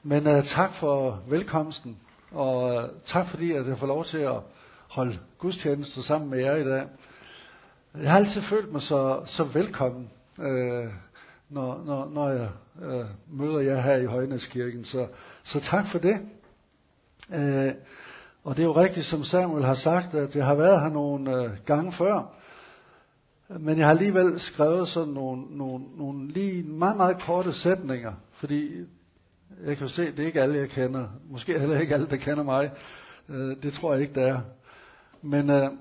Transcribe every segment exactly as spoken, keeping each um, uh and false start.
Men uh, tak for velkomsten, og uh, tak fordi, at jeg får lov til at holde gudstjeneste sammen med jer i dag. Jeg har altid følt mig så, så velkommen, uh, når, når, når jeg uh, møder jer her i Højnæskirken. Så, så tak for det. Uh, og det er jo rigtigt, som Samuel har sagt, at jeg har været her nogle uh, gange før. Men jeg har alligevel skrevet sådan nogle, nogle, nogle lige meget, meget korte sætninger, fordi jeg kan jo se, at det er ikke alle, jeg kender. Måske heller ikke alle, der kender mig. Det tror jeg ikke, der er. Men øh,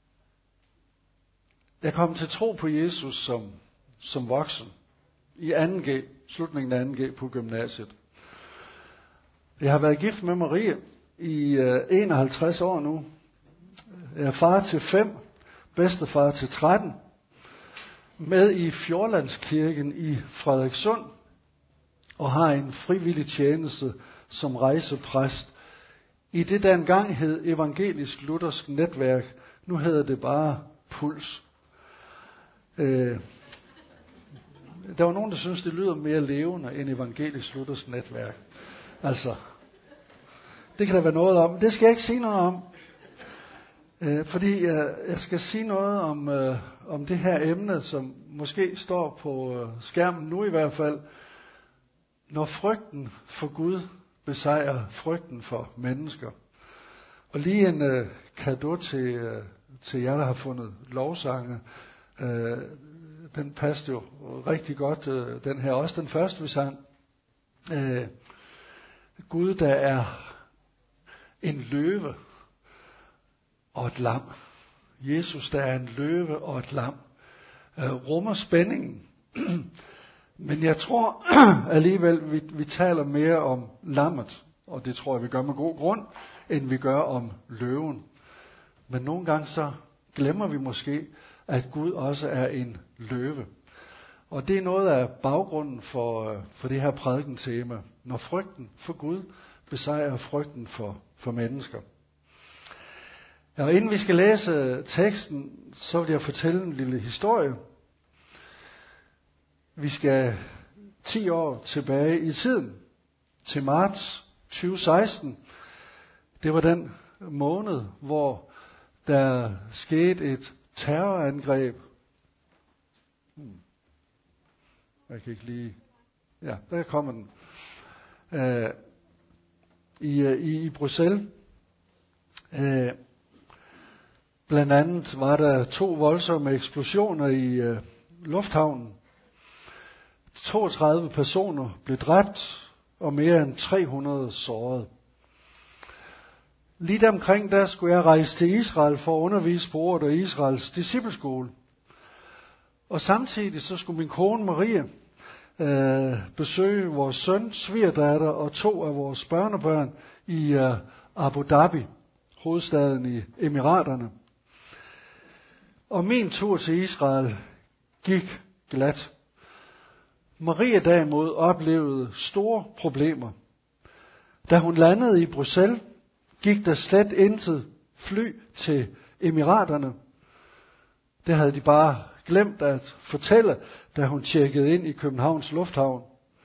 jeg kom til tro på Jesus som, som voksen. I anden G, slutningen af anden G på gymnasiet. Jeg har været gift med Marie i øh, enoghalvtreds år nu. Jeg er far til fem, bedstefar til tretten. Med i Fjordlandskirken i Frederikssund. Og har en frivillig tjeneste som rejsepræst i det, der engang hed Evangelisk Luthersk Netværk. Nu hedder det bare Puls. Øh, der var nogen, der synes, det lyder mere levende end Evangelisk Luthersk Netværk. Altså, det kan der være noget om. Det skal jeg ikke sige noget om. Øh, fordi øh, jeg skal sige noget om, øh, om det her emne, som måske står på øh, skærmen nu i hvert fald. Når frygten for Gud besejrer frygten for mennesker. Og lige en øh, cadeau til, øh, til jer, der har fundet lovsange. Øh, den passede jo rigtig godt, øh, den her også, den første vi sang. Øh, Gud, der er en løve og et lam. Jesus, der er en løve og et lam. Øh, rummer spændingen. Men jeg tror alligevel, vi, vi taler mere om lammet, og det tror jeg, vi gør med god grund, end vi gør om løven. Men nogle gange så glemmer vi måske, at Gud også er en løve. Og det er noget af baggrunden for, for det her prædikentema. Når frygten for Gud besejrer frygten for, for mennesker. Ja, og inden vi skal læse teksten, så vil jeg fortælle en lille historie. Vi skal ti år tilbage i tiden, til marts tyve seksten. Det var den måned, hvor der skete et terrorangreb. Hmm. Jeg kan ikke lige... Ja, der kommer den. Uh, i, i, I Bruxelles. Uh, blandt andet var der to voldsomme eksplosioner i uh, lufthavnen. toogtredive personer blev dræbt, og mere end tre hundrede såret. Lige deromkring, der skulle jeg rejse til Israel for at undervise på ordet af Israels discipleskole. Og samtidig så skulle min kone Marie øh, besøge vores søn, svigerdatter og to af vores børnebørn i øh, Abu Dhabi, hovedstaden i Emiraterne. Og min tur til Israel gik glat. Maria derimod oplevede store problemer. Da hun landede i Bruxelles, gik der slet intet fly til Emiraterne. Det havde de bare glemt at fortælle, da hun tjekkede ind i Københavns Lufthavn.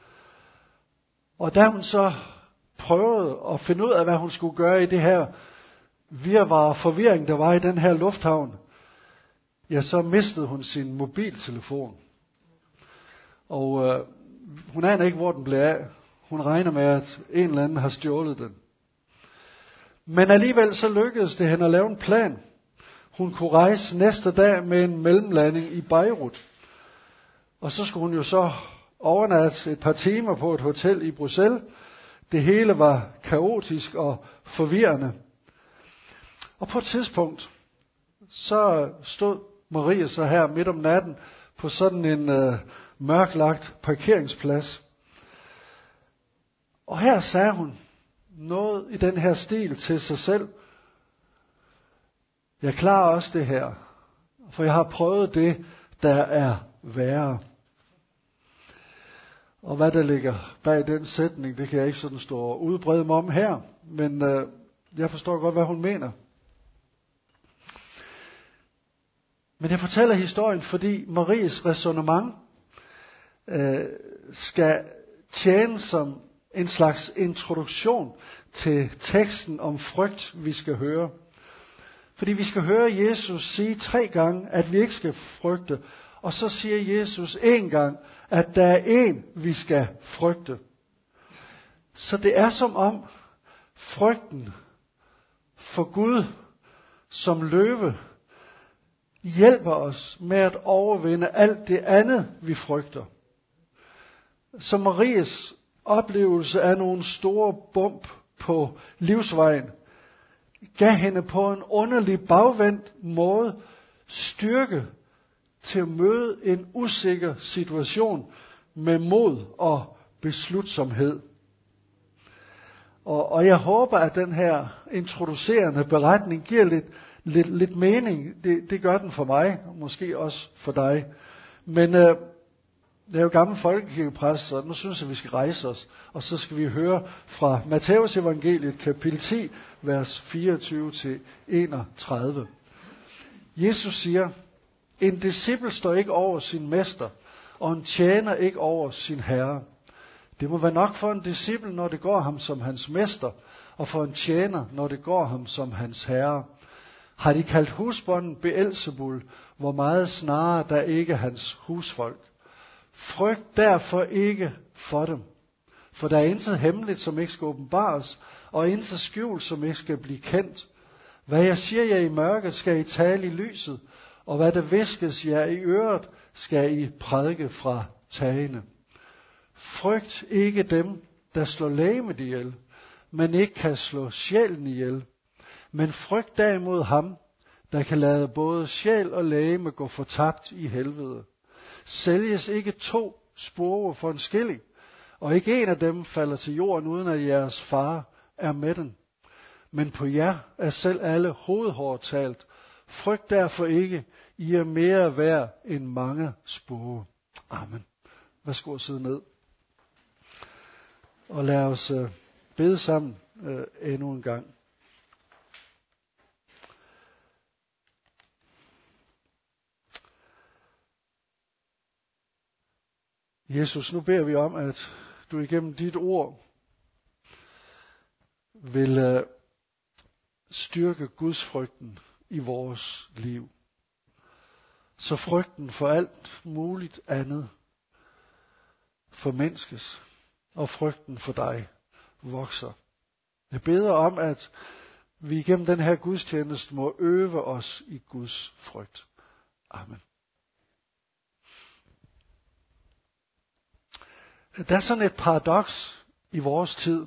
Og da hun så prøvede at finde ud af, hvad hun skulle gøre i det her virvar og forvirring, der var i den her lufthavn, ja, så mistede hun sin mobiltelefon. Og øh, hun aner ikke, hvor den blev af. Hun regner med, at en eller anden har stjålet den. Men alligevel så lykkedes det hende at lave en plan. Hun kunne rejse næste dag med en mellemlanding i Beirut. Og så skulle hun jo så overnatte et par timer på et hotel i Bruxelles. Det hele var kaotisk og forvirrende. Og på et tidspunkt, så stod Maria så her midt om natten på sådan en øh, mørklagt parkeringsplads. Og her sagde hun noget i den her stil til sig selv. Jeg klarer også det her, for jeg har prøvet det, der er værre. Og hvad der ligger bag den sætning, det kan jeg ikke sådan stå og udbrede mig om her, men øh, jeg forstår godt, hvad hun mener. Men jeg fortæller historien, fordi Maries ræsonnement øh, skal tjene som en slags introduktion til teksten om frygt, vi skal høre. Fordi vi skal høre Jesus sige tre gange, at vi ikke skal frygte. Og så siger Jesus en gang, at der er en, vi skal frygte. Så det er som om frygten for Gud som løve hjælper os med at overvinde alt det andet, vi frygter. Så Maries oplevelse af nogle store bump på livsvejen gav hende på en underlig bagvendt måde styrke til at møde en usikker situation med mod og beslutsomhed. Og, og jeg håber, at den her introducerende beretning giver lidt, lidt, lidt mening. Det, det gør den for mig, og måske også for dig. Men øh, jeg er jo gammel folkekirkepræst, så nu synes jeg, at vi skal rejse os. Og så skal vi høre fra Matthæus evangeliet, kapitel ti, vers fireogtyve til enogtredive. Jesus siger, en disciple står ikke over sin mester, og en tjener ikke over sin herre. Det må være nok for en disciple, når det går ham som hans mester, og for en tjener, når det går ham som hans herre. Har de kaldt husbonden Beelzebul, hvor meget snarere der ikke hans husfolk. Frygt derfor ikke for dem, for der er intet hemmeligt, som ikke skal åbenbares, og intet skjult, som ikke skal blive kendt. Hvad jeg siger jer i mørket, skal I tale i lyset, og hvad der viskes jer i øret, skal I prædike fra tagene. Frygt ikke dem, der slår legemet ihjel, men ikke kan slå sjælen ihjel. Men frygt derimod ham, der kan lade både sjæl og legeme gå fortabt i helvede. Sælges ikke to spore for en skilling, og ikke en af dem falder til jorden, uden at jeres far er med den. Men på jer er selv alle hovedhår talt. Frygt derfor ikke, I er mere værd end mange spore. Amen. Værsgo at sidde ned. Og lad os øh, bede sammen øh, endnu en gang. Jesus, nu beder vi om, at du igennem dit ord vil øh, styrke Guds frygten i vores liv. Så frygten for alt muligt andet formindskes, og frygten for dig vokser. Jeg beder om, at vi igennem den her gudstjeneste må øve os i Guds frygt. Amen. Der er sådan et paradoks i vores tid.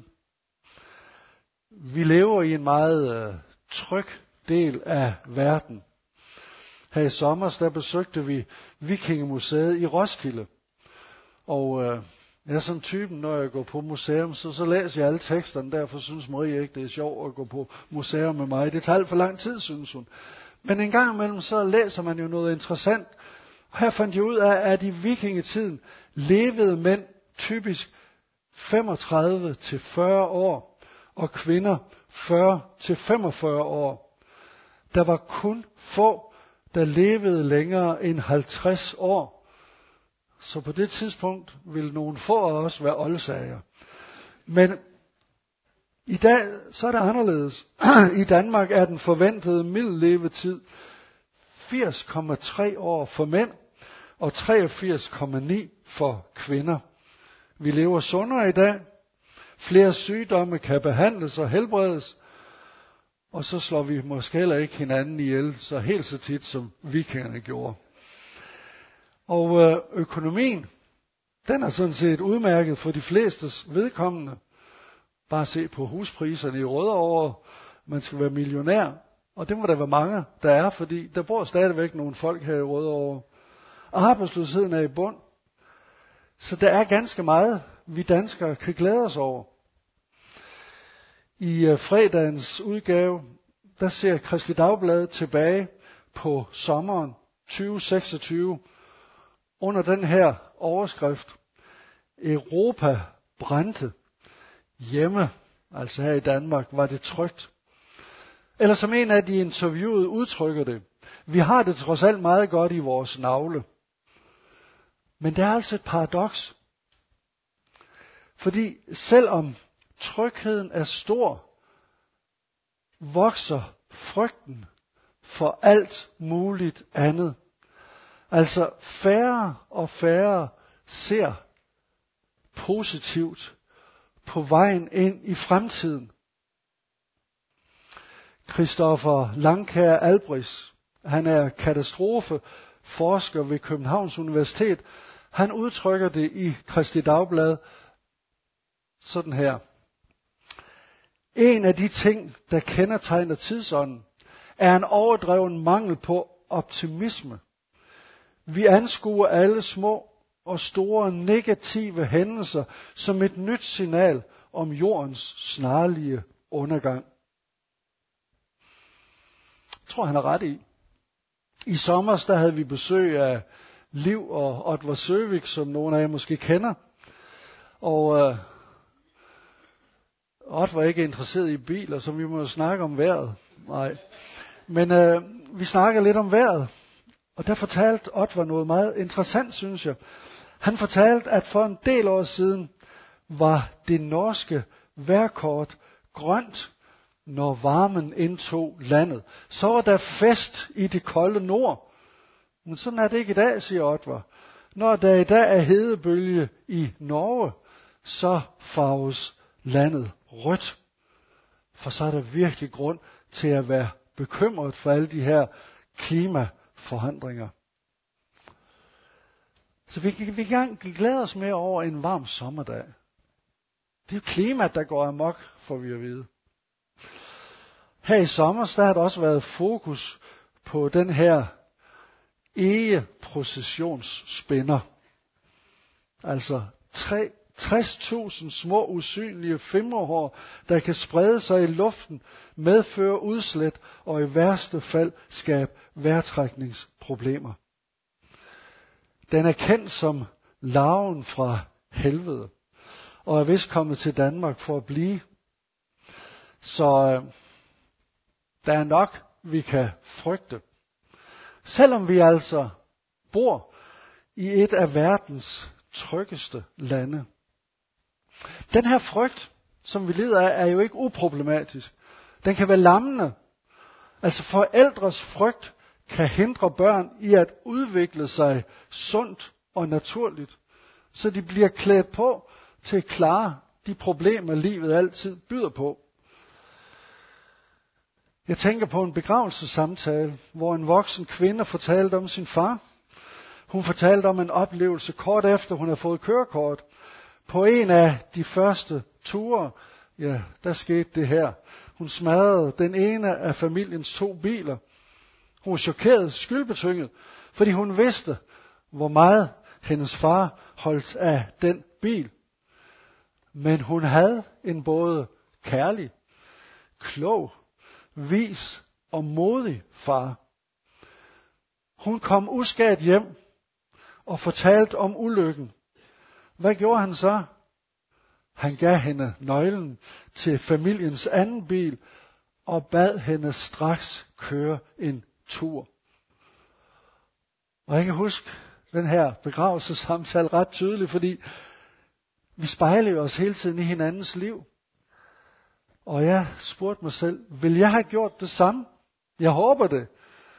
Vi lever i en meget øh, tryg del af verden. Her i sommer, der besøgte vi Vikingemuseet i Roskilde. Og øh, jeg er sådan typen, når jeg går på museum, så, så læser jeg alle teksterne. Derfor synes Marie ikke, det er sjovt at gå på museum med mig. Det tager alt for lang tid, synes hun. Men en gang imellem, så læser man jo noget interessant. Og her fandt jeg ud af, at i vikingetiden levede mænd typisk femogtredive til fyrre år, og kvinder fyrre til femogfyrre år. Der var kun få, der levede længere end halvtreds år. Så på det tidspunkt ville nogle få af os være oldsager. Men i dag, så er det anderledes. I Danmark er den forventede middellevetid firs komma tre år for mænd, og treogfirs komma ni for kvinder. Vi lever sundere i dag. Flere sygdomme kan behandles og helbredes. Og så slår vi måske heller ikke hinanden ihjel så helt så tit, som vikingerne gjorde. Og øh, økonomien, den er sådan set udmærket for de flestes vedkommende. Bare se på huspriserne i Rødovre. Man skal være millionær. Og det må der være mange, der er, fordi der bor stadigvæk nogle folk her i Rødovre. Arbejdsløsheden er i bund. Så der er ganske meget, vi danskere kan glæde os over. I uh, fredagens udgave, der ser Kristeligt Dagblad tilbage på sommeren tyve seksogtyve under den her overskrift: Europa brændte. Hjemme, altså her i Danmark, var det trygt. Eller som en af de interviewede udtrykker det: vi har det trods alt meget godt i vores navle. Men det er altså et paradoks. Fordi selvom trygheden er stor, vokser frygten for alt muligt andet. Altså færre og færre ser positivt på vejen ind i fremtiden. Christoffer Langkær Albris, han er katastrofeforsker ved Københavns Universitet. Han udtrykker det i Kristi Dagblad sådan her. En af de ting, der kendetegner tidsånden, er en overdreven mangel på optimisme. Vi anskuer alle små og store negative hændelser som et nyt signal om jordens snarlige undergang. Jeg tror, han har ret i. I sommer der havde vi besøg af Liv og Oddvar Søvik, som nogle af jer måske kender. Og øh, Oddvar er ikke interesseret i biler, så vi må jo snakke om vejret. Nej. Men øh, vi snakker lidt om vejret. Og der fortalte Oddvar noget meget interessant, synes jeg. Han fortalte, at for en del år siden var det norske vejrkort grønt, når varmen indtog landet. Så var der fest i det kolde nord. Men sådan er det ikke i dag, siger Oddvar. Når der i dag er hedebølge i Norge, så farves landet rødt. For så er der virkelig grund til at være bekymret for alle de her klimaforandringer. Så vi kan, vi kan glæde os mere over en varm sommerdag. Det er jo klimaet, der går amok, får vi at vide. Her i sommer, der har der også været fokus på den her egeprocessionsspænder. Altså tres tusind små usynlige fimmerhår, der kan sprede sig i luften, medføre udslæt og i værste fald skabe vejrtrækningsproblemer. Den er kendt som larven fra helvede, og er vist kommet til Danmark for at blive. Så øh, der er nok, vi kan frygte. Selvom vi altså bor i et af verdens tryggeste lande. Den her frygt, som vi lider af, er jo ikke uproblematisk. Den kan være lammende. Altså forældres frygt kan hindre børn i at udvikle sig sundt og naturligt, så de bliver klædt på til at klare de problemer, livet altid byder på. Jeg tænker på en begravelsessamtale, hvor en voksen kvinde fortalte om sin far. Hun fortalte om en oplevelse kort efter hun havde fået kørekort. På en af de første ture, ja, der skete det her. Hun smadrede den ene af familiens to biler. Hun var chokeret, skyldbetynget, fordi hun vidste, hvor meget hendes far holdt af den bil. Men hun havde en både kærlig, klog, vis og modig far. Hun kom uskadt hjem og fortalte om ulykken. Hvad gjorde han så? Han gav hende nøglen til familiens anden bil og bad hende straks køre en tur. Og jeg kan huske den her begravelsessamtale ret tydeligt, fordi vi spejler os hele tiden i hinandens liv. Og jeg spurgte mig selv, vil jeg have gjort det samme? Jeg håber det.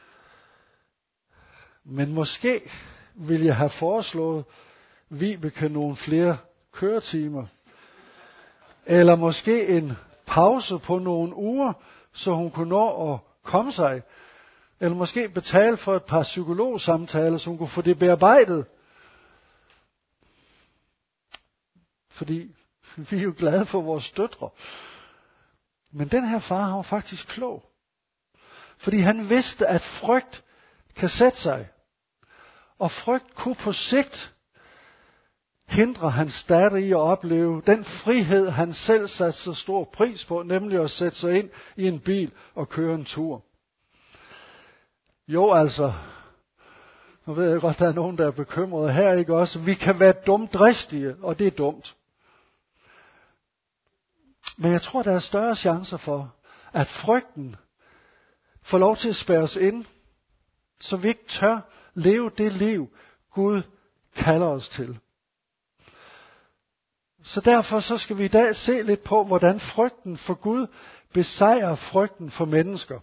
Men måske vil jeg have foreslået Vibeke nogle flere køretimer. Eller måske en pause på nogle uger, så hun kunne nå at komme sig. Eller måske betale for et par psykologsamtaler, så hun kunne få det bearbejdet. Fordi vi er jo glade for vores døtre. Men den her far, han var faktisk klog. Fordi han vidste, at frygt kan sætte sig. Og frygt kunne på sigt hindre hans datter i at opleve den frihed, han selv satte så stor pris på, nemlig at sætte sig ind i en bil og køre en tur. Jo, altså, nu ved jeg godt, at der er nogen, der er bekymrede her, ikke også? Vi kan være dumdristige, og det er dumt. Men jeg tror, der er større chancer for, at frygten får lov til at spærre os ind, så vi ikke tør leve det liv, Gud kalder os til. Så derfor så skal vi i dag se lidt på, hvordan frygten for Gud besejrer frygten for mennesker.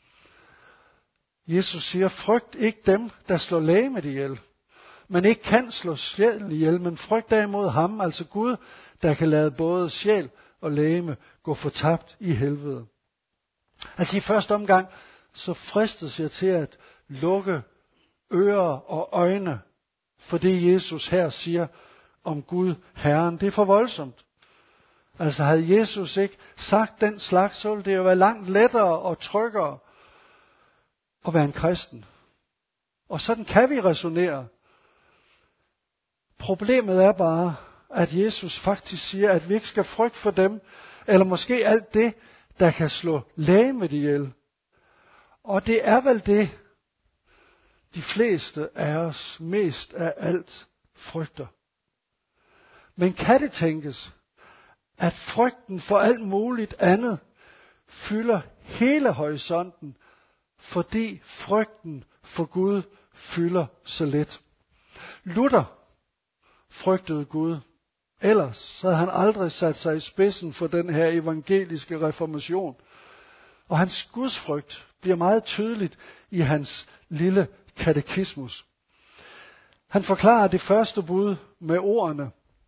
Jesus siger, frygt ikke dem, der slår legemet ihjel, men ikke kan slå sjælen ihjel, men frygt derimod ham, altså Gud, der kan lade både sjæl og legeme gå fortabt i helvede. Altså i første omgang, så fristes jeg til at lukke ører og øjne for det, Jesus her siger om Gud, Herren. Det er for voldsomt. Altså havde Jesus ikke sagt den slags, så ville det jo være langt lettere og tryggere at være en kristen. Og sådan kan vi resonere. Problemet er bare, at Jesus faktisk siger, at vi ikke skal frygte for dem, eller måske alt det, der kan slå legemet ihjel. Og det er vel det, de fleste af os mest af alt frygter. Men kan det tænkes, at frygten for alt muligt andet fylder hele horisonten, fordi frygten for Gud fylder så let? Luther frygtede Gud. Ellers så havde han aldrig sat sig i spidsen for den her evangeliske reformation. Og hans gudsfrygt bliver meget tydeligt i hans lille katekismus. Han forklarer det første bud med ordene: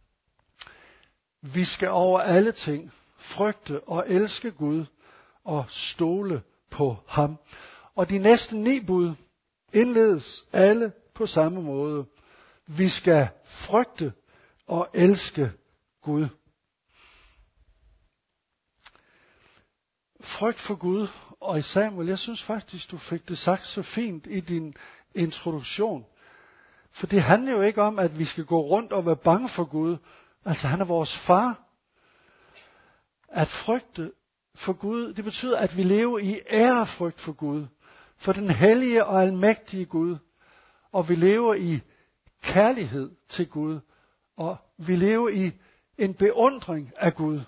vi skal over alle ting frygte og elske Gud og stole på ham. Og de næste ni bud indledes alle på samme måde. Vi skal frygte og elske Gud. Frygt for Gud. Og i Samuel, jeg synes faktisk, du fik det sagt så fint i din introduktion. For det handler jo ikke om, at vi skal gå rundt og være bange for Gud. Altså han er vores far. At frygte for Gud, det betyder, at vi lever i ærefrygt for Gud. For den hellige og almægtige Gud. Og vi lever i kærlighed til Gud. Og vi lever i en beundring af Gud.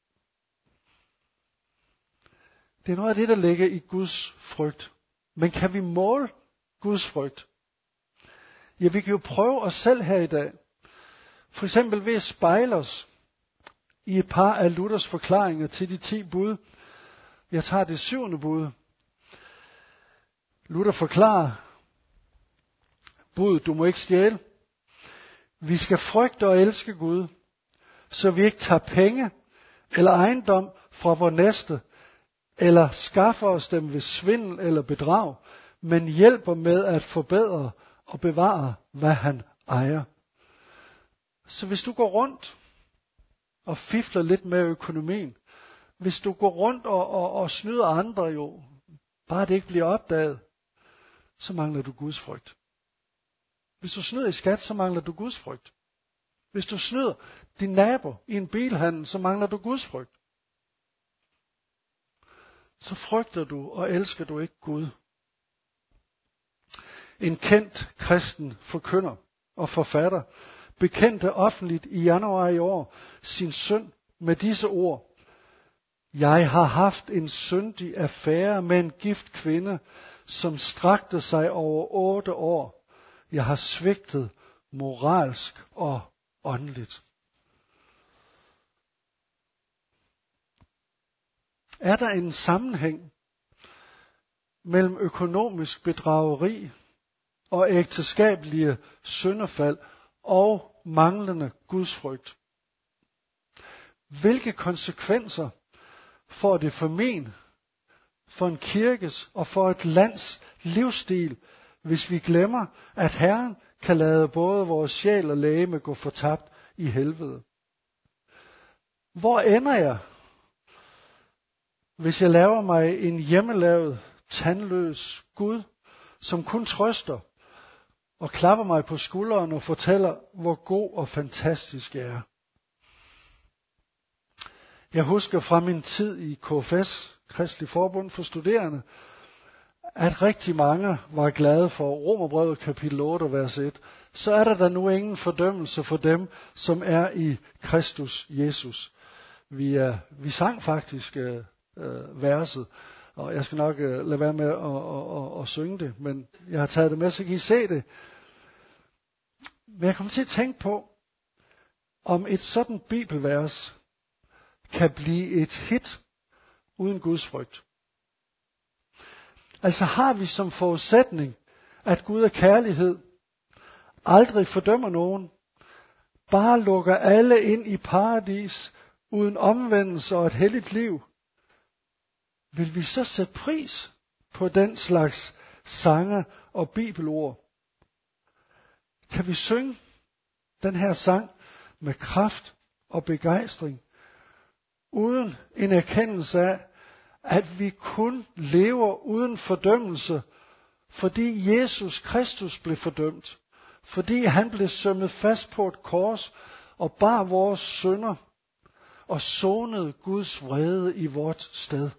Det er noget af det, der ligger i Guds frygt. Men kan vi måle Guds frygt? Ja, vi kan jo prøve os selv her i dag. For eksempel ved at spejle os i et par af Luthers forklaringer til de ti bud. Jeg tager det syvende bud. Luther forklarer bud, du må ikke stjæle. Vi skal frygte og elske Gud, så vi ikke tager penge eller ejendom fra vor næste, eller skaffer os dem ved svindel eller bedrag, men hjælper med at forbedre og bevare, hvad han ejer. Så hvis du går rundt og fifler lidt med økonomien, hvis du går rundt og, og, og snyder andre jo, bare det ikke bliver opdaget, så mangler du Guds frygt. Hvis du snyder i skat, så mangler du Guds frygt. Hvis du snyder din nabo i en bilhandel, så mangler du Guds frygt. Så frygter du og elsker du ikke Gud. En kendt kristen forkynder og forfatter bekendte offentligt i januar i år sin synd med disse ord: jeg har haft en syndig affære med en gift kvinde, som strakte sig over otte år. Jeg har svigtet moralsk og åndeligt. Er der en sammenhæng mellem økonomisk bedrageri og ægteskabelige syndefald og manglende gudsfrygt? Hvilke konsekvenser får det for min, for en kirkes og for et lands livsstil, hvis vi glemmer, at Herren kan lade både vores sjæl og legeme gå fortabt i helvede? Hvor ender jeg, hvis jeg laver mig en hjemmelavet, tandløs Gud, som kun trøster og klapper mig på skulderen og fortæller, hvor god og fantastisk jeg er? Jeg husker fra min tid i K F S, Kristelig Forbund for Studerende, at rigtig mange var glade for Romerbrevet kapitel otte, vers et. Så er der da nu ingen fordømmelse for dem, som er i Kristus Jesus. Vi, er, vi sang faktisk øh, øh, verset, og jeg skal nok øh, lade være med at, at, at, at synge det, men jeg har taget det med, så kan I se det. Men jeg kommer til at tænke på, om et sådan bibelvers kan blive et hit uden Guds frygt. Altså har vi som forudsætning, at Gud er kærlighed, aldrig fordømmer nogen, bare lukker alle ind i paradis, uden omvendelse og et helligt liv, vil vi så sætte pris på den slags sange og bibelord? Kan vi synge den her sang med kraft og begejstring, uden en erkendelse af, at vi kun lever uden fordømmelse, fordi Jesus Kristus blev fordømt, fordi han blev sømmet fast på et kors og bar vores synder og sonede Guds vrede i vort sted.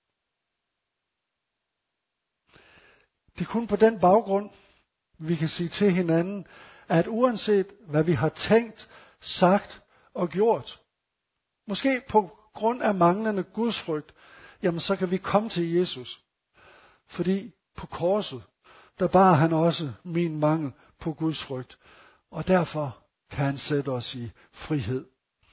Det er kun på den baggrund, vi kan sige til hinanden, at uanset hvad vi har tænkt, sagt og gjort, måske på grund af manglende gudsfrygt, jamen så kan vi komme til Jesus. Fordi på korset, der bar han også min mangel på gudsfrygt. Og derfor kan han sætte os i frihed.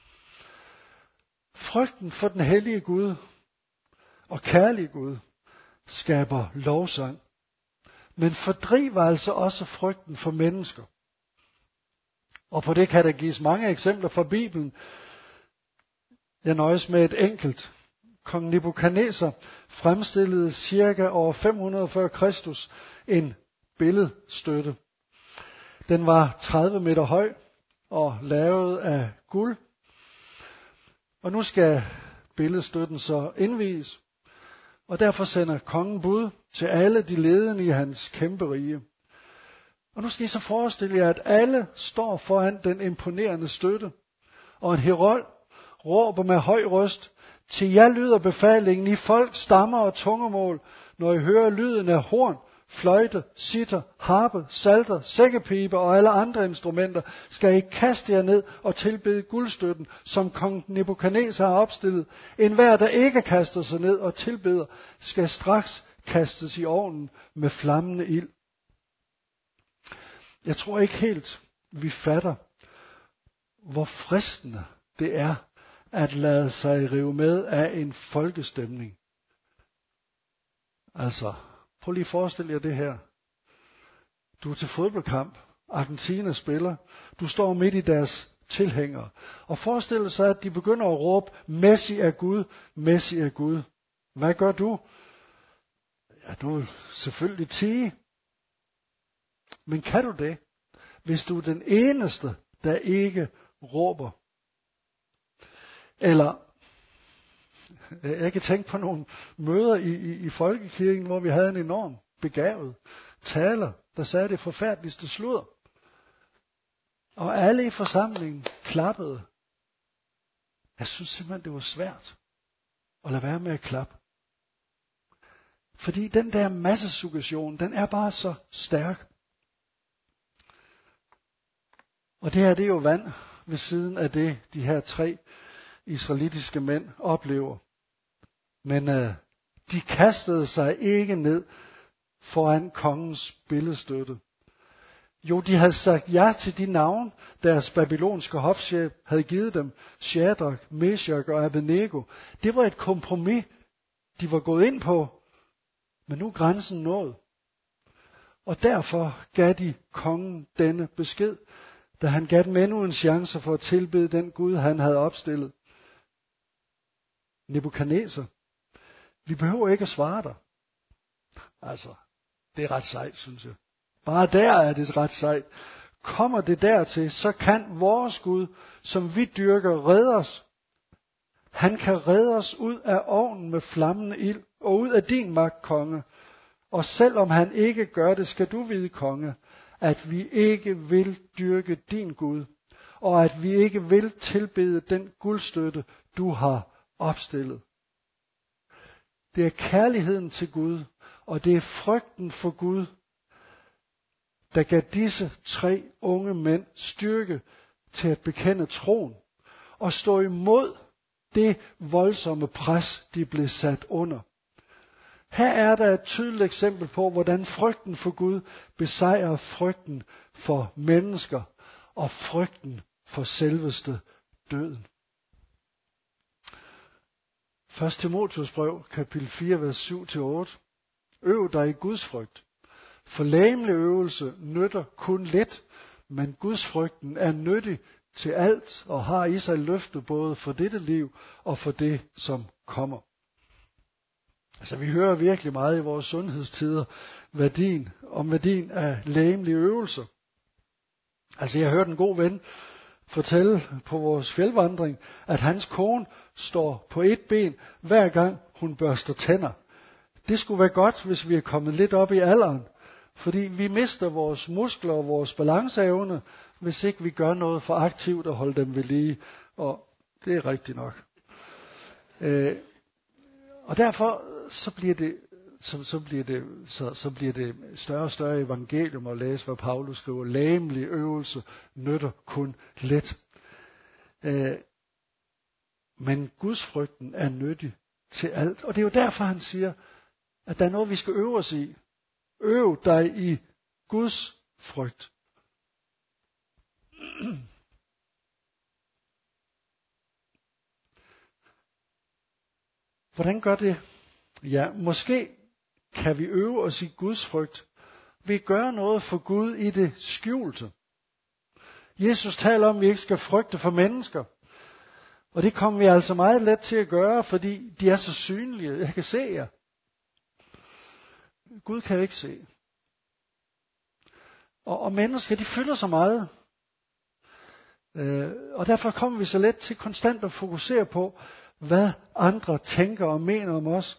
Frygten for den hellige Gud og kærlige Gud skaber lovsang, men fordriver altså også frygten for mennesker. Og på det kan der gives mange eksempler fra Bibelen. Jeg nøjes med et enkelt. Kong Nebukadneser fremstillede cirka år fem hundrede før Kristus en billedstøtte. Den var tredive meter høj og lavet af guld. Og nu skal billedstøtten så indvies. Og derfor sender kongen bud til alle de ledende i hans kæmpe rige. Og nu skal I så forestille jer, at alle står foran den imponerende støtte. Og en herold råber med høj røst: til jer lyder befalingen i folk, stammer og tungemål, når I hører lyden af horn, fløjte, sitar, harpe, salter, sækkepibe og alle andre instrumenter, skal I kaste jer ned og tilbede guldstøtten, som kong Nebukadneser har opstillet. En hver, der ikke kaster sig ned og tilbeder, skal straks kastes i ovnen med flammende ild. Jeg tror ikke helt, vi fatter, hvor fristende det er at lade sig rive med af en folkestemning. Altså, prøv lige at forestille jer det her. Du er til fodboldkamp. Argentina spiller. Du står midt i deres tilhængere. Og forestil dig så, at de begynder at råbe, Messi er Gud, Messi er Gud. Hvad gør du? Ja, du vil selvfølgelig tie. Men kan du det, hvis du er den eneste, der ikke råber? Eller, jeg kan tænke på nogle møder i, i, i folkekirken, hvor vi havde en enorm begavet taler, der sagde det forfærdeligste sludder. Og alle i forsamlingen klappede. Jeg synes simpelthen, det var svært at lade være med at klappe. Fordi den der massesuggestion, den er bare så stærk. Og det her, det er jo vand ved siden af det, de her tre israelitiske mænd oplever. Men øh, de kastede sig ikke ned foran kongens billedstøtte. Jo, de havde sagt ja til de navn, deres babylonske hofchef havde givet dem, Shadrach, Meshach og Abednego. Det var et kompromis, de var gået ind på, men nu er grænsen nået. Og derfor gav de kongen denne besked, da han gav dem endnu en chance for at tilbede den Gud, han havde opstillet. Nebukadneser, vi behøver ikke at svare dig. Altså, det er ret sejt, synes jeg. Bare der er det ret sejt. Kommer det dertil, så kan vores Gud, som vi dyrker, redde os. Han kan redde os ud af ovnen med flammende ild og ud af din magt, konge. Og selvom han ikke gør det, skal du vide, konge, at vi ikke vil dyrke din Gud, og at vi ikke vil tilbede den guldstøtte, du har opstillet. Det er kærligheden til Gud, og det er frygten for Gud, der gav disse tre unge mænd styrke til at bekende troen og stå imod det voldsomme pres, de blev sat under. Her er der et tydeligt eksempel på, hvordan frygten for Gud besejrer frygten for mennesker og frygten for selveste døden. første Timotheus brev, kapitel fire, vers syv til otte. Øv dig i Guds frygt. For legemlig øvelse nytter kun lidt, men Guds frygten er nyttig til alt og har i sig løfte både for dette liv og for det, som kommer. Altså, vi hører virkelig meget i vores sundhedstider værdien, om værdien af legemlige øvelser. Altså, jeg hørte en god ven fortælle på vores fjeldvandring, at hans kone står på et ben, hver gang hun børster tænder. Det skulle være godt, hvis vi er kommet lidt op i alderen, fordi vi mister vores muskler og vores balanceevne, hvis ikke vi gør noget for aktivt at holde dem ved lige. Og det er rigtigt nok. Øh, og derfor så bliver det så, så bliver det så, så bliver det større og større evangelium at læse, hvad Paulus skriver. Legemlig øvelse nytter kun let. Øh, men Guds frygten er nyttig til alt. Og det er jo derfor, han siger, at der er noget, vi skal øve os i. Øv dig i Guds frygt. Hvordan gør det? Ja, måske kan vi øve os i Guds frygt ved at gøre noget for Gud i det skjulte. Jesus taler om, at vi ikke skal frygte for mennesker. Og det kommer vi altså meget let til at gøre, fordi de er så synlige. Jeg kan se jer. Gud kan jo ikke se. Og, og mennesker, de fylder så meget. Øh, og derfor kommer vi så let til konstant at fokusere på, hvad andre tænker og mener om os.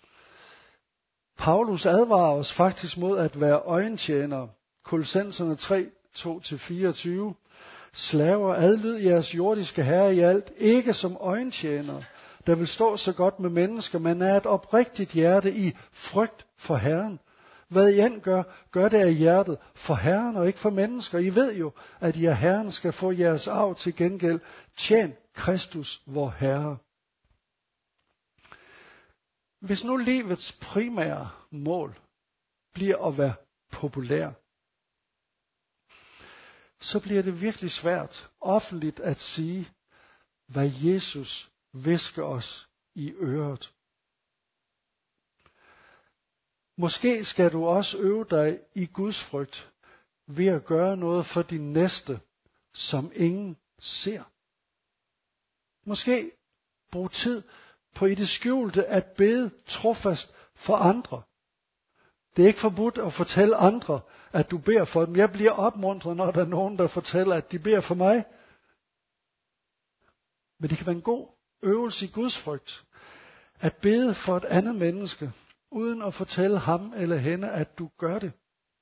Paulus advarer os faktisk mod at være øjentjenere. Kolossenserne tre, to til fireogtyve. Slaver, adlyd jeres jordiske herre i alt, ikke som øjentjenere, der vil stå så godt med mennesker, men er et oprigtigt hjerte i frygt for Herren. Hvad I end gør, gør det af hjertet for Herren og ikke for mennesker. I ved jo, at I af Herren skal få jeres arv til gengæld. Tjen Kristus, vor Herre. Hvis nu livets primære mål bliver at være populær, så bliver det virkelig svært offentligt at sige, hvad Jesus hvisker os i øret. Måske skal du også øve dig i Guds frygt ved at gøre noget for din næste, som ingen ser. Måske brug tid på i det skjulte at bede trofast for andre. Det er ikke forbudt at fortælle andre, at du beder for dem. Jeg bliver opmuntret, når der er nogen, der fortæller, at de beder for mig. Men det kan være en god øvelse i Guds frygt. At bede for et andet menneske, uden at fortælle ham eller hende, at du gør det.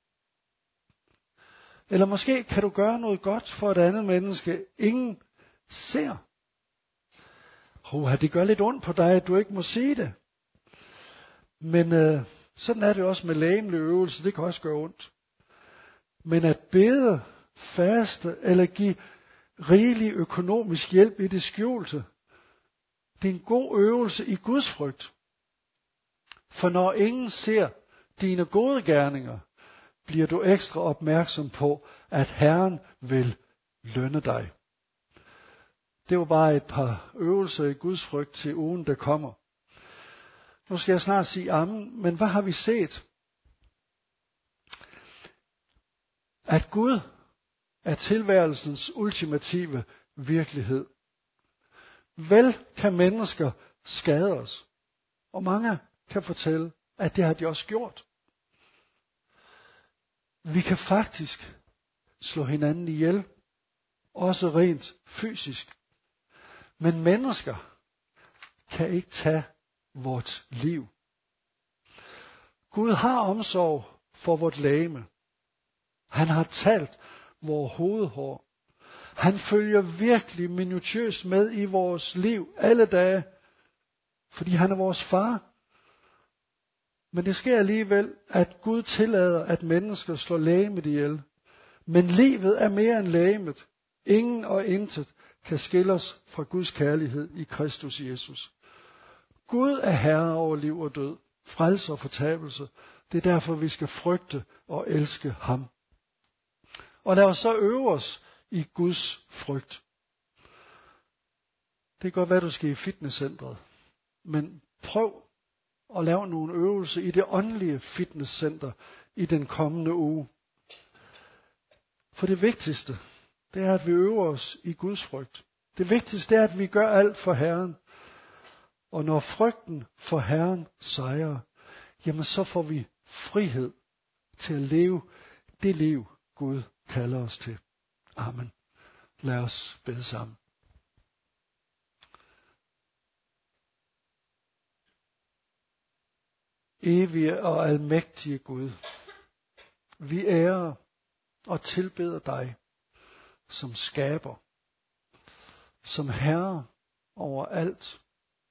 Eller måske kan du gøre noget godt for et andet menneske, ingen ser. Uha, det gør lidt ondt på dig, at du ikke må sige det. Men øh, sådan er det også med legemlig øvelse, det kan også gøre ondt. Men at bede, faste eller give rigelig økonomisk hjælp i det skjulte, det er en god øvelse i Guds frygt. For når ingen ser dine gode gerninger, bliver du ekstra opmærksom på, at Herren vil lønne dig. Det var bare et par øvelser i Guds frygt til ugen, der kommer. Nu skal jeg snart sige amen, men hvad har vi set? At Gud er tilværelsens ultimative virkelighed. Vel kan mennesker skade os, og mange kan fortælle, at det har de også gjort. Vi kan faktisk slå hinanden ihjel, også rent fysisk. Men mennesker kan ikke tage vort liv. Gud har omsorg for vort legeme. Han har talt vores hovedhår. Han følger virkelig minutiøst med i vores liv alle dage, fordi han er vores far. Men det sker alligevel, at Gud tillader, at mennesker slår legemet ihjel. Men livet er mere end legemet. Ingen og intet kan skille os fra Guds kærlighed i Kristus Jesus. Gud er herre over liv og død, frelse og fortabelse. Det er derfor, vi skal frygte og elske ham. Og lad os så øve os i Guds frygt. Det kan godt være, at du skal i fitnesscentret, men prøv at lave nogle øvelser i det åndelige fitnesscenter i den kommende uge. For det vigtigste, det er, at vi øver os i Guds frygt. Det vigtigste er, at vi gør alt for Herren. Og når frygten for Herren sejrer, jamen så får vi frihed til at leve det liv, Gud kalder os til. Amen. Lad os bede sammen. Evige og almægtige Gud, vi ærer og tilbeder dig som skaber, som herre over alt.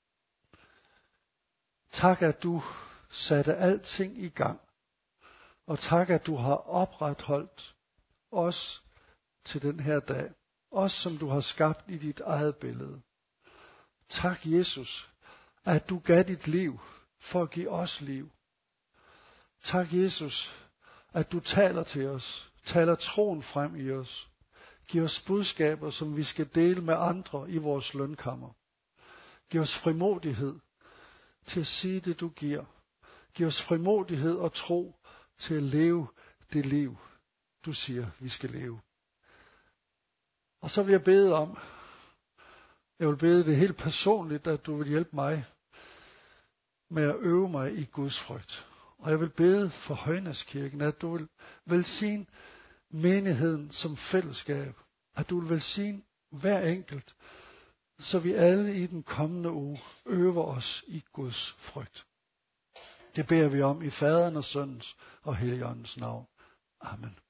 Tak, at du satte alting i gang, og tak, at du har opretholdt os til den her dag, os som du har skabt i dit eget billede. Tak, Jesus, at du gav dit liv for at give os liv. Tak, Jesus, at du taler til os, taler troen frem i os. Giv os budskaber, som vi skal dele med andre i vores lønkammer. Giv os frimodighed til at sige det, du giver. Giv os frimodighed og tro til at leve det liv, du siger, vi skal leve. Og så vil jeg bede om, jeg vil bede det helt personligt, at du vil hjælpe mig med at øve mig i Guds frygt. Og jeg vil bede for Højnæskirken, at du vil velsigne menigheden som fællesskab. At du vil velsigne hver enkelt, så vi alle i den kommende uge øver os i Guds frygt. Det beder vi om i Faderens og Søndens og Helligåndens navn. Amen.